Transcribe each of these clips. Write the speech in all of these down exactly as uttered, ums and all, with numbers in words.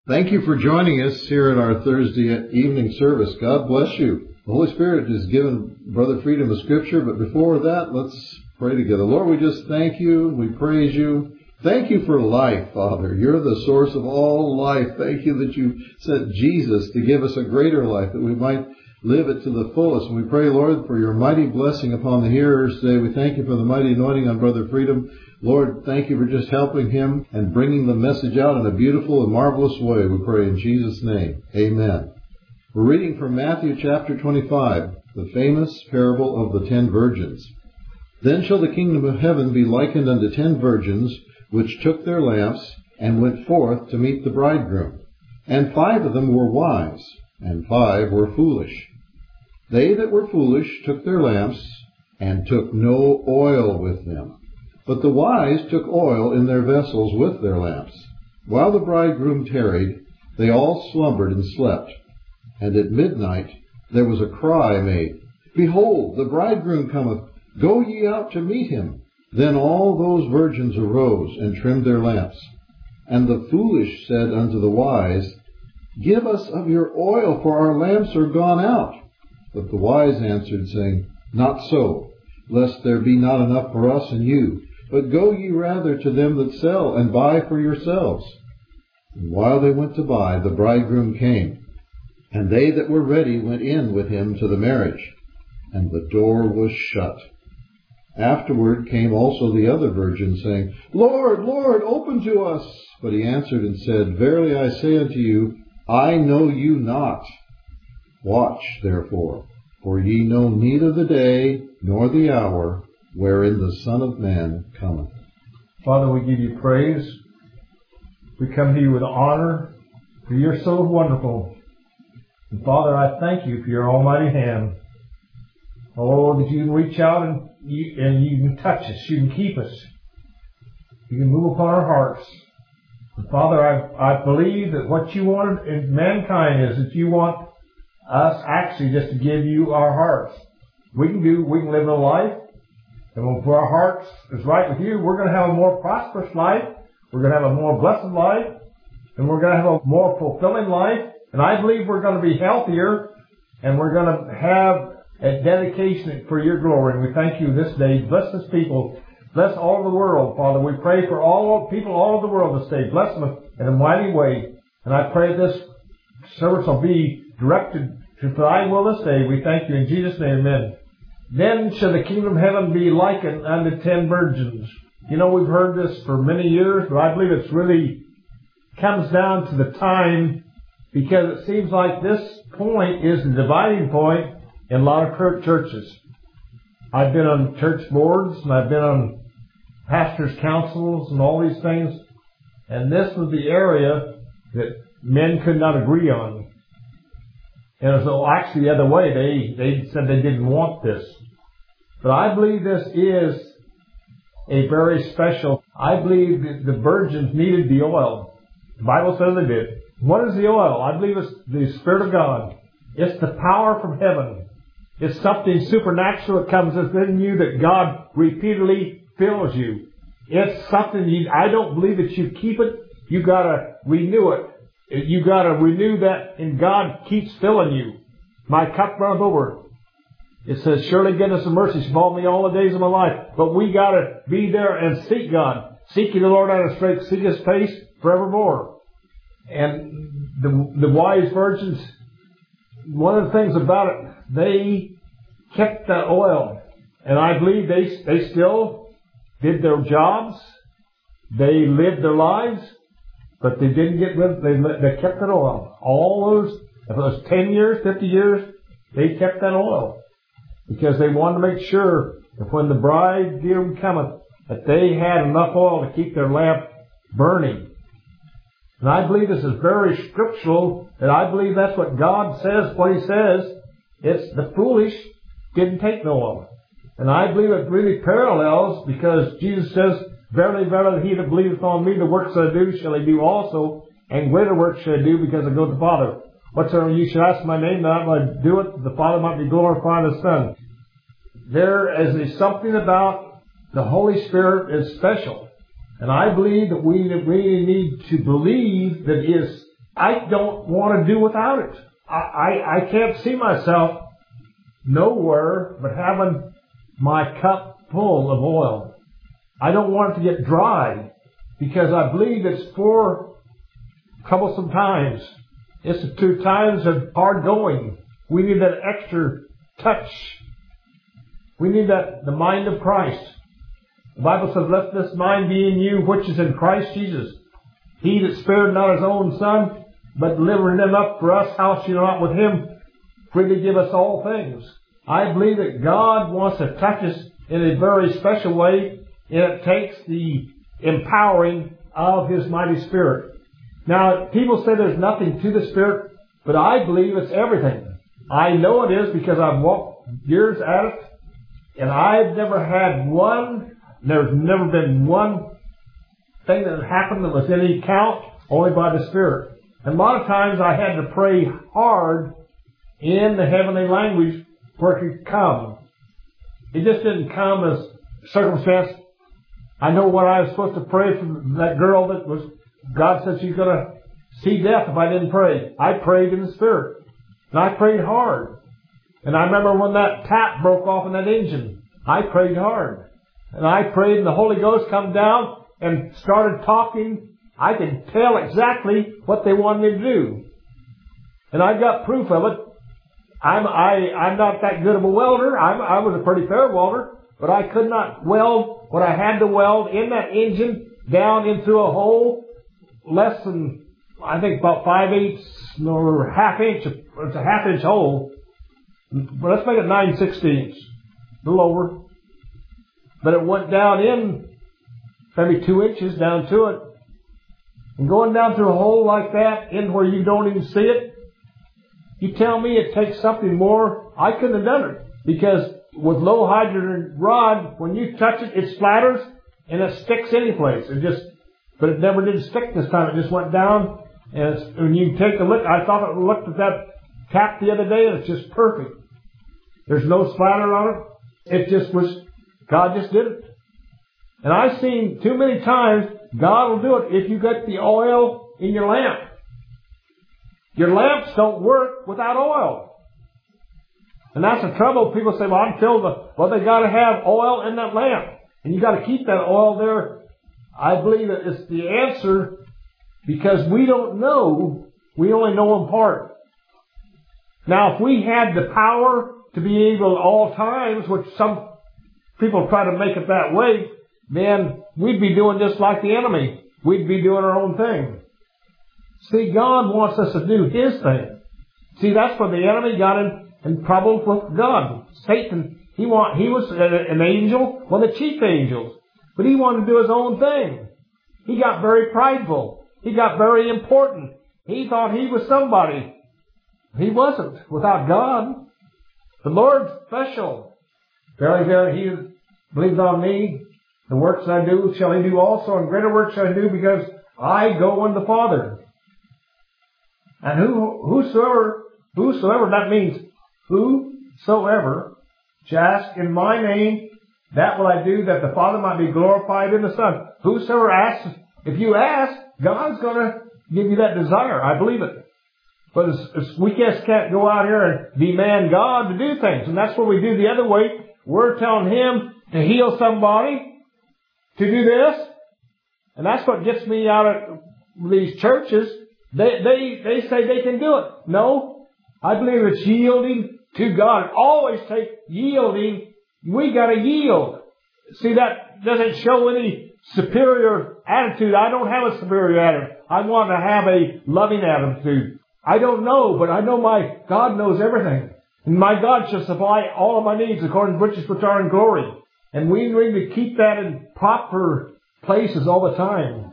Thank you for joining us here at our Thursday evening service. God bless you. The Holy Spirit has given Brother Freedom a scripture, but before that, let's pray together. Lord, we just thank you. We praise you. Thank you for life, Father. You're the source of all life. Thank you that you sent Jesus to give us a greater life, that we might live it to the fullest. And we pray, Lord, for your mighty blessing upon the hearers today. We thank you for the mighty anointing on Brother Freedom. Lord, thank you for just helping him and bringing the message out in a beautiful and marvelous way. We pray in Jesus' name. Amen. We're reading from Matthew chapter twenty-five, the famous parable of the ten virgins. Then shall the kingdom of heaven be likened unto ten virgins, which took their lamps and went forth to meet the bridegroom. And five of them were wise, and five were foolish. They that were foolish took their lamps, and took no oil with them. But the wise took oil in their vessels with their lamps. While the bridegroom tarried, they all slumbered and slept. And at midnight there was a cry made, Behold, the bridegroom cometh, go ye out to meet him. Then all those virgins arose and trimmed their lamps. And the foolish said unto the wise, Give us of your oil, for our lamps are gone out. But the wise answered, saying, Not so, lest there be not enough for us and you. But go ye rather to them that sell, and buy for yourselves. And while they went to buy, the bridegroom came. And they that were ready went in with him to the marriage. And the door was shut. Afterward came also the other virgins, saying, Lord, Lord, open to us. But he answered and said, Verily I say unto you, I know you not. Watch therefore, for ye know neither the day nor the hour wherein the Son of Man cometh. Father, we give you praise. We come to you with honor, for you're so wonderful. And Father, I thank you for your almighty hand. Oh, that you can reach out and you, and you can touch us. You can keep us. You can move upon our hearts. And Father, I, I believe that what you wanted in mankind is that you want us actually just to give you our hearts. We can do, we can live a life. And when our hearts is right with you, we're going to have a more prosperous life. We're going to have a more blessed life. And we're going to have a more fulfilling life. And I believe we're going to be healthier. And we're going to have a dedication for your glory. And we thank you this day. Bless this people. Bless all the world, Father. We pray for all people all over the world this day. Bless them in a mighty way. And I pray this service will be directed to thy will this day. We thank you in Jesus' name. Amen. Then shall the kingdom of heaven be likened unto ten virgins. You know, we've heard this for many years, but I believe it's really comes down to the time, because it seems like this point is the dividing point in a lot of churches. I've been on church boards, and I've been on pastors' councils and all these things, and this was the area that men could not agree on. And so actually the other way, they, they said they didn't want this. But I believe this is a very special, I believe that the virgins needed the oil. The Bible says they did. What is the oil? I believe it's the Spirit of God. It's the power from heaven. It's something supernatural that comes within you that God repeatedly fills you. It's something you, I don't believe that you keep it. You gotta renew it. You got to renew that, and God keeps filling you. My cup runneth over. It says, Surely goodness and mercy shall follow me all the days of my life. But we got to be there and seek God. Seek ye the Lord out of strength. Seek His face forevermore. And the, the wise virgins, one of the things about it, they kept that oil. And I believe they, they still did their jobs. They lived their lives. But they didn't get rid of, they, they kept that oil. All those, if it was ten years, fifty years, they kept that oil. Because they wanted to make sure that when the bridegroom cometh, that they had enough oil to keep their lamp burning. And I believe this is very scriptural, and I believe that's what God says, what He says. It's the foolish didn't take no oil. And I believe it really parallels, because Jesus says, Verily, verily, he that believeth on me, the works that I do shall he do also, and greater works shall I do, because I go to the Father. Whatsoever you shall ask in my name, that I might do it, the Father might be glorified in the Son. There is something about the Holy Spirit is special. And I believe that we really need to believe that He is I don't want to do without it. I, I, I can't see myself nowhere but having my cup full of oil. I don't want it to get dry because I believe it's for troublesome times. It's the two times of hard going. We need that extra touch. We need that, the mind of Christ. The Bible says, let this mind be in you, which is in Christ Jesus. He that spared not his own Son, but delivered him up for us, how shall not with him freely give us all things? I believe that God wants to touch us in a very special way, and it takes the empowering of His mighty Spirit. Now, people say there's nothing to the Spirit, but I believe it's everything. I know it is because I've walked years at it, and I've never had one, there's never been one thing that happened that was any count, only by the Spirit. And a lot of times I had to pray hard in the heavenly language for it could come. It just didn't come as circumstance. I know what I was supposed to pray for that girl that was, God said she's going to see death if I didn't pray. I prayed in the Spirit. And I prayed hard. And I remember when that tap broke off in that engine, I prayed hard. And I prayed and the Holy Ghost come down and started talking. I could tell exactly what they wanted me to do. And I got proof of it. I'm, I, I'm not that good of a welder. I'm, I was a pretty fair welder, but I could not weld what I had to weld in that engine down into a hole less than, I think, about five eighths or half inch. It's a half inch hole. But let's make it nine sixteenths. A little over. But it went down in maybe two inches down to it. And going down through a hole like that, in where you don't even see it, you tell me it takes something more. I couldn't have done it. Because with low hydrogen rod, when you touch it, it splatters and it sticks any place. It just, but it never did stick this time. It just went down. And it's, when you take a look, I thought it looked at that tap the other day and it's just perfect. There's no splatter on it. It just was, God just did it. And I've seen too many times God will do it if you get the oil in your lamp. Your lamps don't work without oil. And that's the trouble. People say, well, I'm filled with, well, they got to have oil in that lamp. And you got to keep that oil there. I believe that it's the answer because we don't know. We only know in part. Now, if we had the power to be able at all times, which some people try to make it that way, then we'd be doing just like the enemy. We'd be doing our own thing. See, God wants us to do His thing. See, that's where the enemy got in, in trouble with God. Satan, he want, he was an angel, one of the chief angels. But he wanted to do his own thing. He got very prideful. He got very important. He thought he was somebody. He wasn't without God. The Lord's special. Verily, verily, he believes on me. The works I do shall he do also, and greater works shall he do, because I go unto the Father. And who, whosoever, whosoever, that means whosoever, shall ask in my name, that will I do, that the Father might be glorified in the Son. Whosoever asks, if you ask, God's going to give you that desire. I believe it. But it's, it's, we just can't go out here and demand God to do things. And that's what we do the other way. We're telling Him to heal somebody, to do this. And that's what gets me out of these churches. They, they, they say they can do it. No. I believe it's yielding to God. It always takes yielding. We got to yield. See, that doesn't show any superior attitude. I don't have a superior attitude. I want to have a loving attitude. I don't know, but I know my God knows everything. And my God shall supply all of my needs according to riches which are in glory. And we need to keep that in proper places all the time.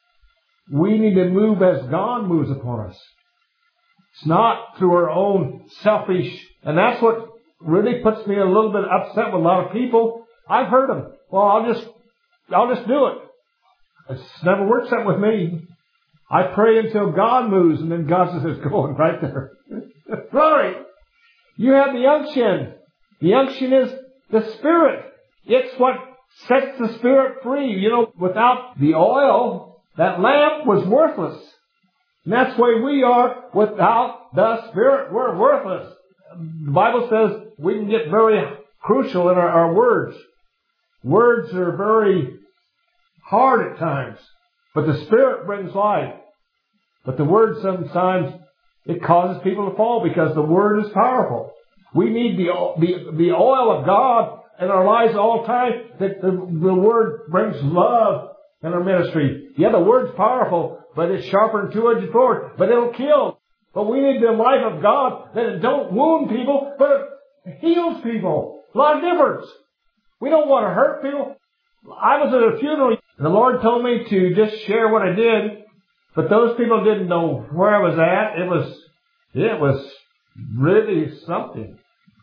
We need to move as God moves upon us. It's not through our own selfish, and that's what really puts me a little bit upset with a lot of people. I've heard them. Well, I'll just, I'll just do it. It's never works that with me. I pray until God moves, and then God says it's going right there. Glory! You have the unction. The unction is the Spirit. It's what sets the Spirit free. You know, without the oil, that lamp was worthless. And that's the way we are without the Spirit. We're worthless. The Bible says we can get very crucial in our, our words. Words are very hard at times. But the Spirit brings life. But the Word sometimes, it causes people to fall because the Word is powerful. We need the, the, the oil of God in our lives all the time, that the, the Word brings love in our ministry. Yeah, the Word's powerful, but it's sharper than two-edged sword, but it'll kill. But we need the life of God that it don't wound people, but it heals people. A lot of difference. We don't want to hurt people. I was at a funeral, and the Lord told me to just share what I did, but those people didn't know where I was at. It was, it was really something.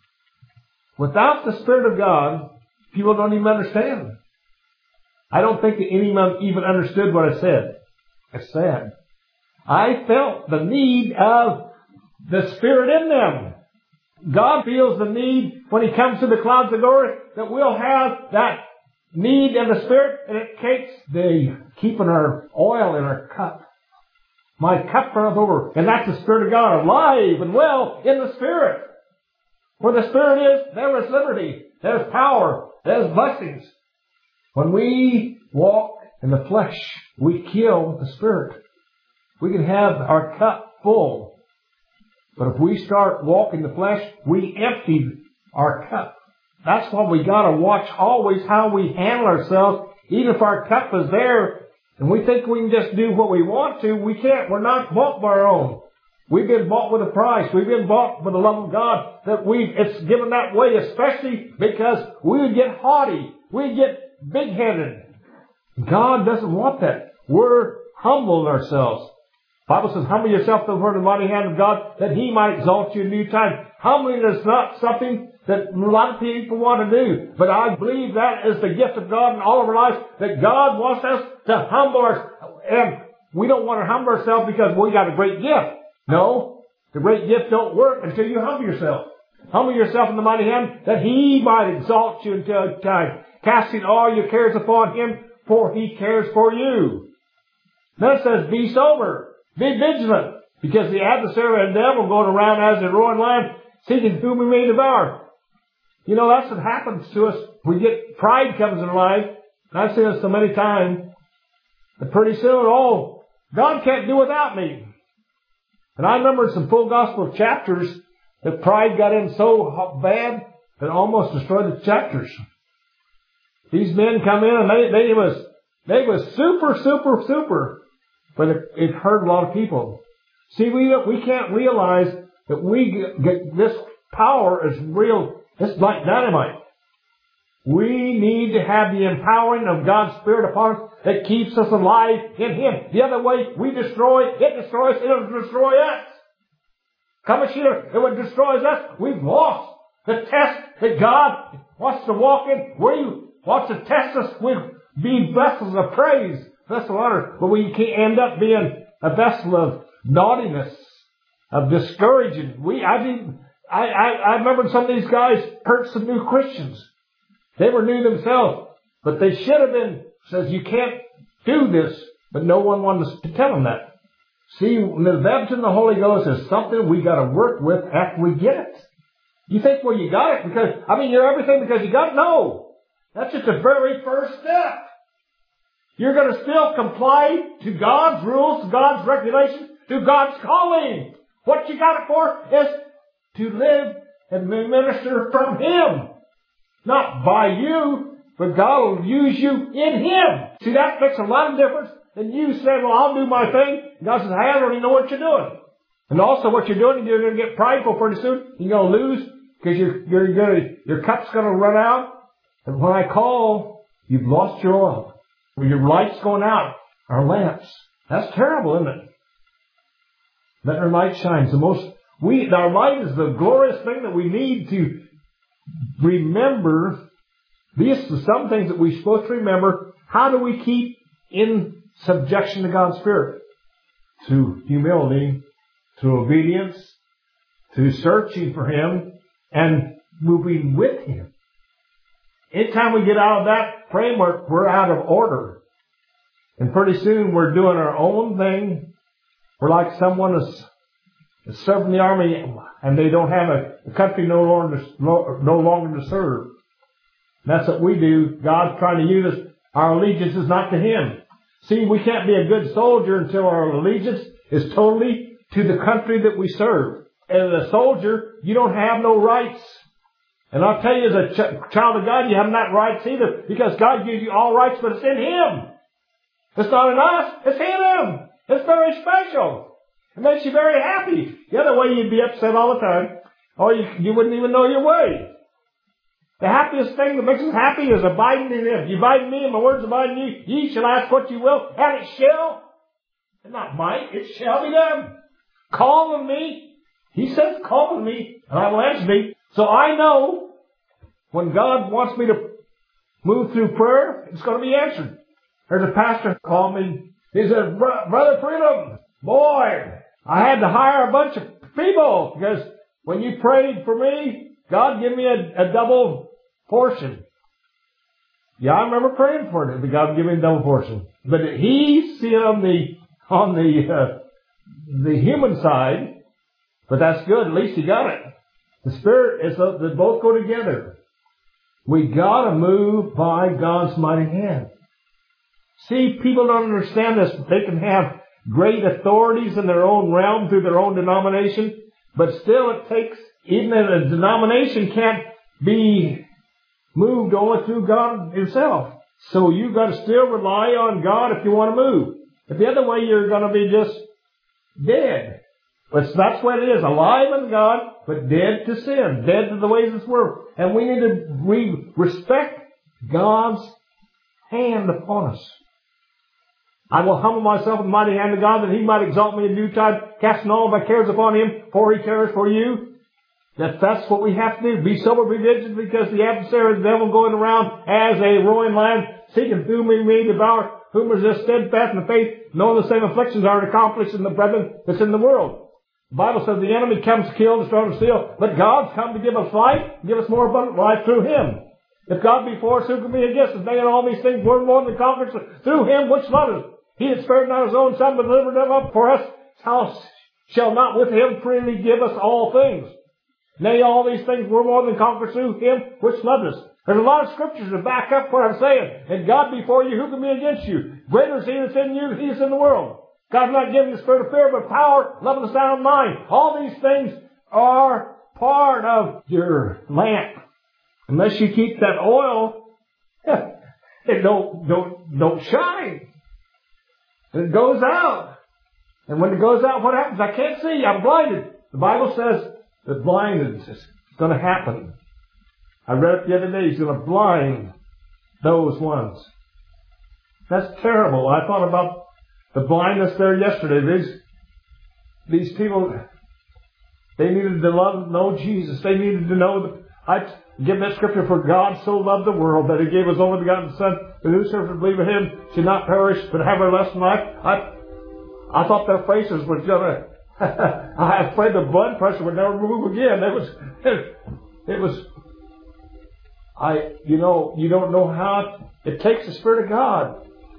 Without the Spirit of God, people don't even understand. I don't think that anyone even understood what I said. It's sad. I felt the need of the Spirit in them. God feels the need when He comes to the clouds of glory that we'll have that need of the Spirit, and it takes the keeping our oil in our cup. My cup runneth over, and that's the Spirit of God, alive and well in the Spirit. Where the Spirit is, there is liberty, there's power, there's blessings. When we walk in the flesh, we kill the Spirit. We can have our cup full. But if we start walking the flesh, we empty our cup. That's why we got to watch always how we handle ourselves. Even if our cup is there and we think we can just do what we want to, we can't. We're not bought by our own. We've been bought with a price. We've been bought with the love of God. That we it's given that way, especially because we would get haughty. We get big-headed. God doesn't want that. We're humbling ourselves. The Bible says, humble yourself before the mighty hand of God, that He might exalt you in due time. Humbling is not something that a lot of people want to do. But I believe that is the gift of God in all of our lives, that God wants us to humble ourselves. And we don't want to humble ourselves because we got a great gift. No, the great gift don't work until you humble yourself. Humble yourself in the mighty hand, that He might exalt you in due time. Casting all your cares upon Him, for He cares for you. Then it says, be sober. Be vigilant, because the adversary of the devil going around as a roaring lion, seeking whom he may devour. You know, that's what happens to us. We get, pride comes in life. And I've seen it so many times. But pretty soon, oh, God can't do without me. And I remember some full gospel chapters that pride got in so bad that it almost destroyed the chapters. These men come in and they, they was, they was super, super, super. But it, it hurt a lot of people. See, we we can't realize that we get, get this power is real. It's like dynamite. We need to have the empowering of God's Spirit upon us that keeps us alive in Him. The other way, we destroy, it destroys, it'll destroy us. Come here, it would destroy us. We've lost the test that God wants to walk in. Where He wants to test us with being vessels of praise. Vessel of honor, but we can't end up being a vessel of naughtiness, of discouraging. We, I mean, I, I, I remember some of these guys hurt some new Christians. They were new themselves, but they should have been, says you can't do this, but no one wanted to tell them that. See, the baptism of the Holy Ghost is something we got to work with after we get it. You think, well, you got it because, I mean, you're everything because you got it? No. That's just the very first step. You're going to still comply to God's rules, to God's regulations, to God's calling. What you got it for is to live and minister from Him. Not by you, but God will use you in Him. See, that makes a lot of difference than you saying, well, I'll do my thing. God says, hey, I don't even know what you're doing. And also what you're doing, you're going to get prideful pretty soon. You're going to lose because you're, you're going to, your cup's going to run out. And when I call, you've lost your oil. Your light's going out. Our lamps. That's terrible, isn't it? Let our light shine. The most, we, our light is the glorious thing that we need to remember. These are some things that we're supposed to remember. How do we keep in subjection to God's Spirit? Through humility, through obedience, through searching for Him, and moving with Him. Anytime we get out of that framework, we're out of order. And pretty soon we're doing our own thing. We're like someone that's serving the army and they don't have a, a country no longer, to, no longer to serve. And that's what we do. God's trying to use us. Our allegiance is not to Him. See, we can't be a good soldier until our allegiance is totally to the country that we serve. As a soldier, you don't have no rights. And I'll tell you, as a ch- child of God, you have not rights either, because God gives you all rights, but it's in Him. It's not in us, it's in Him. It's very special. It makes you very happy. The other way, you'd be upset all the time, or you, you wouldn't even know your way. The happiest thing that makes us happy is abiding in Him. You abide in me, and my words abide in you. Ye shall ask what you will, and it shall. It's not might, it shall be done. Call on me. He says, call on me, and I will answer thee. So I know when God wants me to move through prayer, it's going to be answered. There's a pastor called me. He said, Brother Freedom, boy, I had to hire a bunch of people because when you prayed for me, God gave me a, a double portion. Yeah, I remember praying for it. God gave me a double portion. But He see it on the on the uh, the human side. But that's good. At least He got it. The Spirit is uh, they both go together. We got to move by God's mighty hand. See, people don't understand this. They can have great authorities in their own realm through their own denomination, but still it takes, even a denomination can't be moved only through God Himself. So you've got to still rely on God if you want to move. If the other way, you're going to be just dead. But that's what it is. Alive in God, but dead to sin. Dead to the ways of this world. And we need to we respect God's hand upon us. I will humble myself in the mighty hand of God, that He might exalt me in due time, casting all my cares upon Him, for He cares for you. That that's what we have to do. Be sober, be vigilant, because the adversary, the devil, going around as a roaring lion, seeking whom he may devour, whom resist steadfast in the faith, knowing the same afflictions are accomplished in the brethren that's in the world. The Bible says the enemy comes to kill, destroy, and steal, but God's come to give us life, give us more abundant life through Him. If God be for us, who can be against us? Making all these things we're more than conquerors through Him which loved us. He that spared not His own Son, but delivered Him up for us, how shall not with Him freely give us all things? Nay, all these things we're more than conquerors through Him which loved us. There's a lot of scriptures to back up what I'm saying. And God be for you, who can be against you? Greater is He that's in you than He that's in the world. God's not giving you the spirit of fear, but power, love, and a sound mind. All these things are part of your lamp. Unless you keep that oil, it don't, don't, don't shine. It goes out. And when it goes out, what happens? I can't see. I'm blinded. The Bible says that blindness is going to happen. I read it the other day. He's going to blind those ones. That's terrible. I thought about the blindness there yesterday. These, these people, they needed to love, know Jesus. They needed to know the, I give that scripture, for God so loved the world that He gave His only begotten Son, that whosoever would believe in Him should not perish, but have everlasting life. I, I thought their faces were gonna, I was afraid the blood pressure would never move again. It was, it, it was, I, you know, you don't know how, it takes the Spirit of God.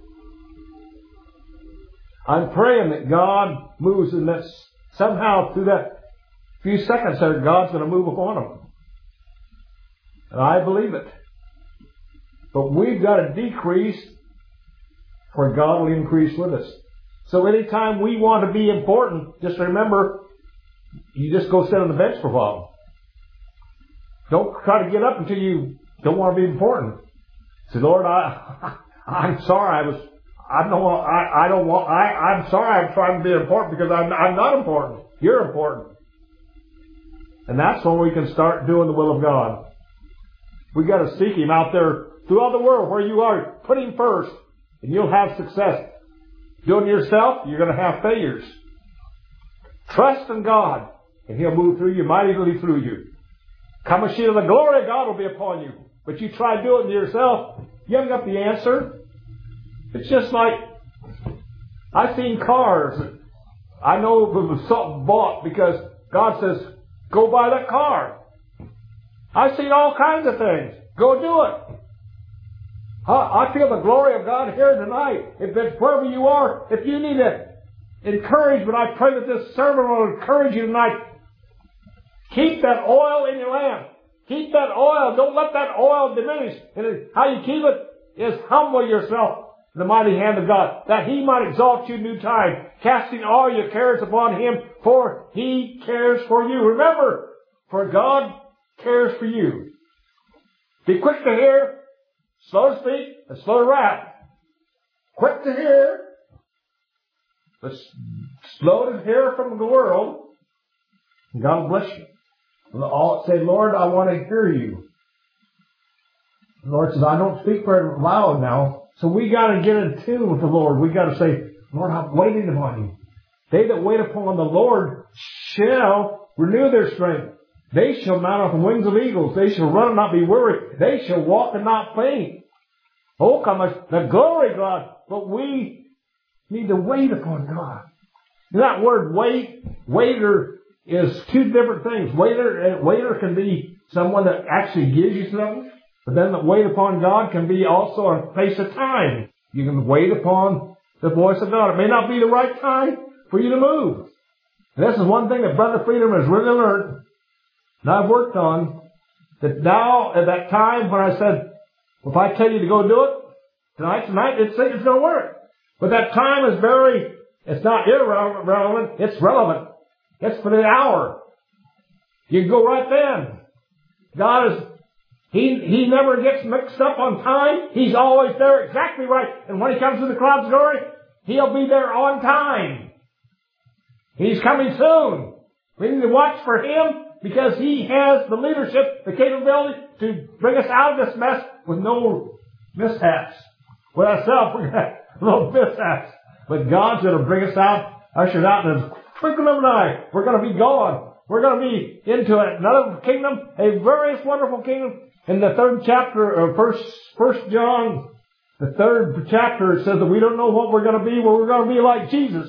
I'm praying that God moves in that, somehow through that few seconds there, God's going to move upon them. And I believe it. But we've got to decrease for God will increase with us. So anytime we want to be important, just remember, you just go sit on the bench for a while. Don't try to get up until you don't want to be important. Say, Lord, I, I'm sorry I was, I don't want, I, I don't want, I, I'm sorry I'm trying to be important because I'm, I'm not important. You're important. And that's when we can start doing the will of God. We got to seek Him out there throughout the world where you are. Put Him first, and you'll have success. Doing it yourself, you're going to have failures. Trust in God, and He'll move through you, mightily through you. Come a sheet of the glory of God will be upon you. But you try doing it yourself, you haven't got the answer. It's just like, I've seen cars that I know was something bought because God says, go buy that car. I've seen all kinds of things. Go do it. I feel the glory of God here tonight. If it's wherever you are, if you need to encouragement. I pray that this sermon will encourage you tonight. Keep that oil in your lamp. Keep that oil. Don't let that oil diminish. And how you keep it is humble yourself in the mighty hand of God, that He might exalt you in due time, casting all your cares upon Him, for He cares for you. Remember, for God cares for you. Be quick to hear, slow to speak, and slow to wrath. Quick to hear, but slow to hear from the world. God bless you. All say, Lord, I want to hear you. The Lord says, I don't speak very loud now. So we got to get in tune with the Lord. We got to say, Lord, I'm waiting upon you. They that wait upon the Lord shall renew their strength. They shall mount up on wings of eagles. They shall run and not be weary. They shall walk and not faint. Oh, come on, the glory of God. But we need to wait upon God. That word wait, waiter is two different things. Waiter, waiter can be someone that actually gives you something. But then the wait upon God can be also a place of time. You can wait upon the voice of God. It may not be the right time for you to move. And this is one thing that Brother Freedom has really learned, and I've worked on, that now at that time when I said, if I tell you to go do it, tonight, tonight, it's, it's going to work. But that time is very, it's not irrelevant, it's relevant. It's for the hour. You can go right then. God is, He, He never gets mixed up on time. He's always there exactly right. And when He comes to the clouds of glory, He'll be there on time. He's coming soon. We need to watch for Him because He has the leadership, the capability to bring us out of this mess with no mishaps. With ourselves, we're going to have little mishaps. But God's going to bring us out, ushered out in a twinkling of an eye. We're going to be gone. We're going to be into another kingdom, a various wonderful kingdom. In the third chapter of First, First John, the third chapter, it says that we don't know what we're going to be, but we're going to be like Jesus.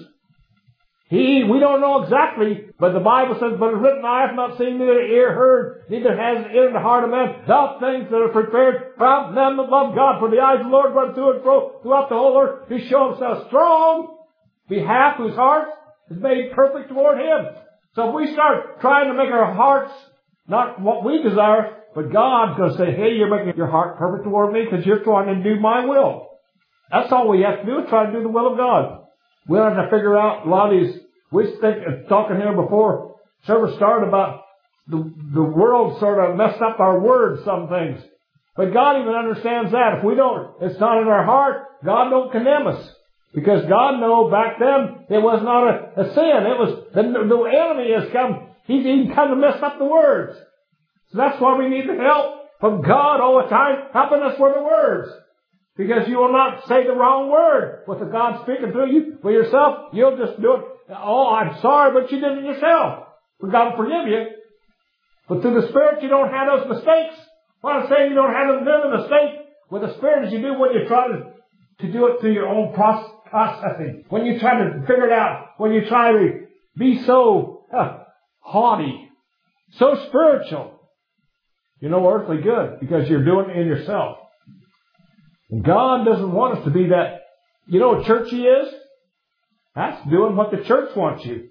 He, we don't know exactly, but the Bible says, but it's written, eye hath not seen, neither ear heard, neither has it entered the heart of man, thou things that are prepared for them that love God. For the eyes of the Lord run through and fro throughout the whole earth to show Himself strong, behalf whose heart is made perfect toward Him. So if we start trying to make our hearts not what we desire, but God's going to say, hey, you're making your heart perfect toward me because you're trying to do my will. That's all we have to do, is try to do the will of God. We don't have to figure out a lot of these. We think, talking here before service started about the, the world sort of messed up our words, some things. But God even understands that. If we don't, it's not in our heart, God don't condemn us. Because God knows back then it was not a, a sin. It was, the, the enemy has come, he's even come to mess up the words. So that's why we need the help from God all the time, helping us with the words. Because you will not say the wrong word with the God speaking through you. For yourself, you'll just do it. Oh, I'm sorry, but you did it yourself. For God will forgive you. But through the Spirit, you don't have those mistakes. What I'm saying, you don't have the mistake with the Spirit as you do when you try to, to do it through your own processing. When you try to figure it out. When you try to be so uh, haughty, so spiritual. You're no earthly good because you're doing it in yourself. And God doesn't want us to be that. You know what churchy is? That's doing what the church wants you.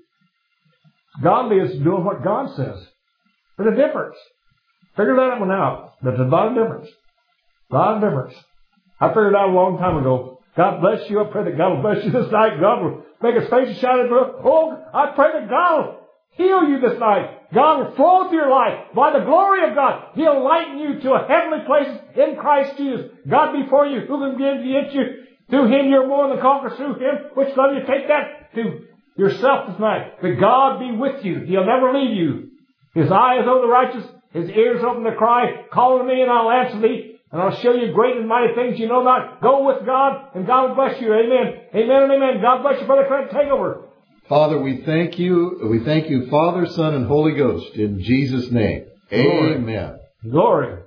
Godly is doing what God says. There's a difference. Figure that one out. There's a lot of difference. A lot of difference. I figured it out a long time ago. God bless you. I pray that God will bless you this night. God will make His face to shine in you. Oh, I pray that God will heal you this night. God will flow through your life by the glory of God. He'll lighten you to a heavenly place in Christ Jesus. God before you, who can begin to get you? Through Him you're more than conquerors. Through Him, which love you, take that to yourself this night. That God be with you. He'll never leave you. His eye is over the righteous. His ears open to cry. Call to me and I'll answer thee. And I'll show you great and mighty things you know not. Go with God and God will bless you. Amen. Amen and amen. God bless you, Brother Craig. Take over. Father, we thank you. We thank you, Father, Son, and Holy Ghost, in Jesus' name. Glory. Amen. Glory.